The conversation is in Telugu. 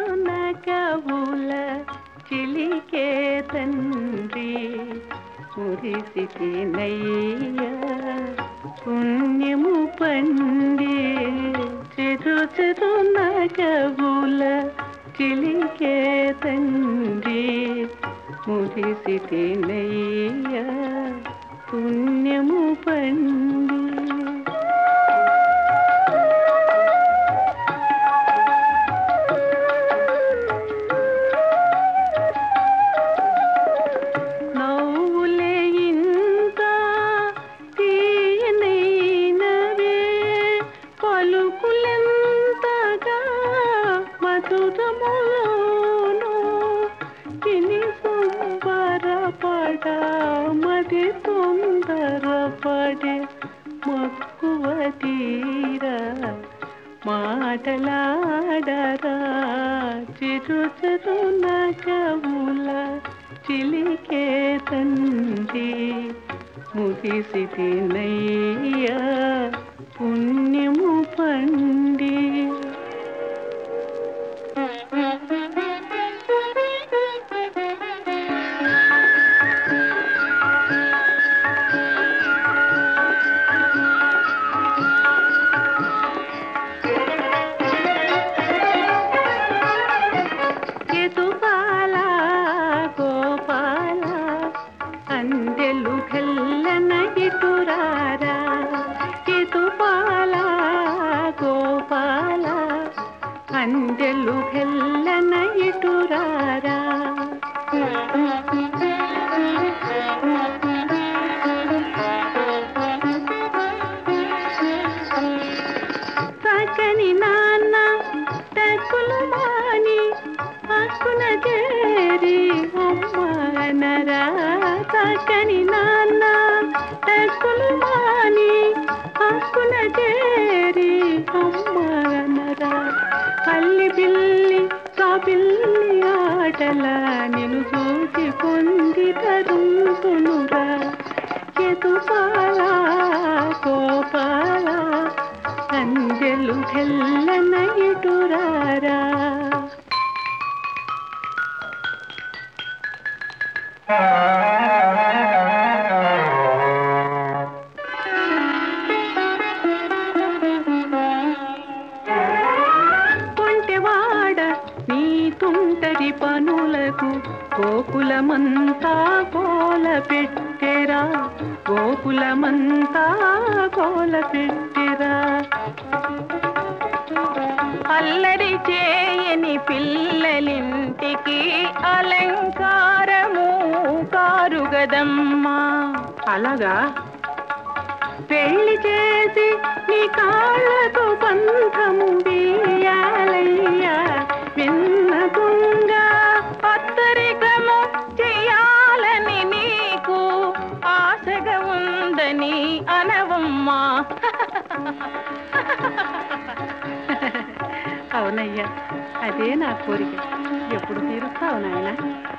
నగవుల చిలికే తండ్రి మురిసినయ్యా పుణ్యము పండి చిరు నగవుల చిలికే తండ్రి మురిసినయ్యా పుణ్యము పండి. మది తొందరపడే మక్కువ తీరా మాటలాడరా చిరు నగవుల చిలికే తండ్రి మురిసినయ్యా పుణ్యము పండి. అందెలు గెల్లన ఇటురారా ఇటుపాల గోపాల అందెలు గెల్లన ఇటురారా సకని నాన్న టక్కులు మాని అక్కున చేరి అమ్మనరా సకని నాన్న టక్కులు మాని అక్కున చేరి అమ్మనరా పల్లి పిల్లి కాపిల్లి ఆటల నిన్ను చూసి పొంది తరుముతునురా ఎదుపాల గోపాల అందెలు గెల్లన ఇటురారా. కొంటెవాడ నీ తుంటరి పనులకు గోకులమంతా కోల పెట్టెరా గోకులమంతా కోల పెట్టెరా. అల్లరి చేయని పిల్లలింటికి అలంకారము కారుగదమ్మా. అలాగా పెళ్లి చేసి నీ కాళ్ళకు బంధము వేయాలయ్యా విన్నకుంగా పత్తరికము చెయ్యాలని నీకు ఆశగా ఉందని అనవమ్మా. అవునయ్యా అదే నా కోరిక. ఎప్పుడు తీరుస్తావు నాయనా?